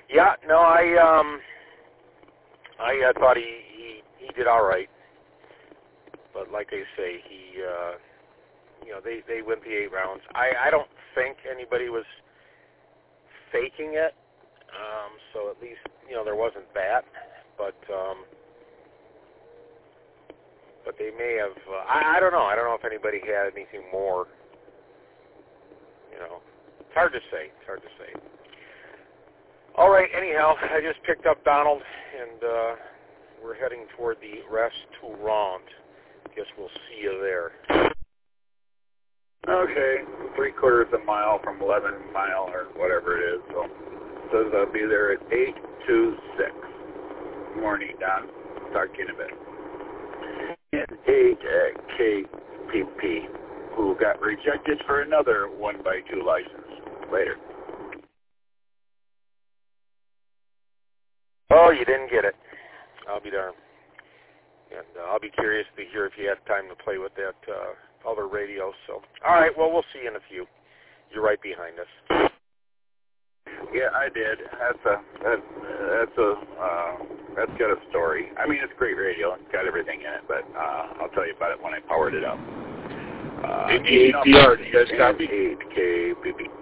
Yeah, no, I thought he did all right, but like I say, he they went the 8 rounds. I don't think anybody was faking it, so at least there wasn't that, but they may have. I don't know. I don't know if anybody had anything more. It's hard to say. All right, anyhow, I just picked up Donald, and we're heading toward the restaurant. Guess we'll see you there. Okay, 3/4 of a mile from 11 Mile or whatever it is. So it says I'll be there at 8:26. Morning, Don. Talk to you in a bit. And 8 at KPP, who got rejected for another 1x2 license. Later. Oh, you didn't get it. I'll be darned. And I'll be curious to hear if you had time to play with that other radio. So, all right, well, we'll see you in a few. You're right behind us. Yeah, I did. That's got a story. I mean, it's great radio. It's got everything in it, but I'll tell you about it when I powered it up. ADR, you guys got me? 8 KBB.